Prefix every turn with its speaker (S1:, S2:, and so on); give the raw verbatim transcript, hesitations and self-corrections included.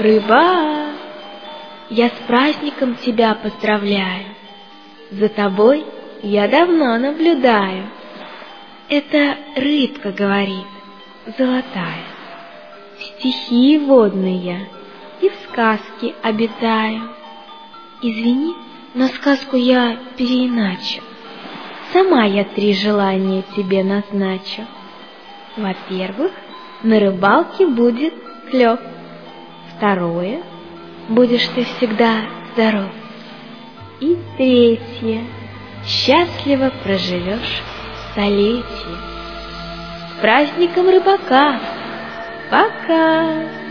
S1: Рыбак, я с праздником тебя поздравляю. За тобой я давно наблюдаю. Это рыбка говорит, золотая. В стихи водные и в сказке обитаю. Извини, но сказку я переиначу. Сама я три желания тебе назначу. Во-первых, на рыбалке будет клёв. Второе, будешь ты всегда здоров. И третье, счастливо проживешь столетие. С праздником рыбака! Пока!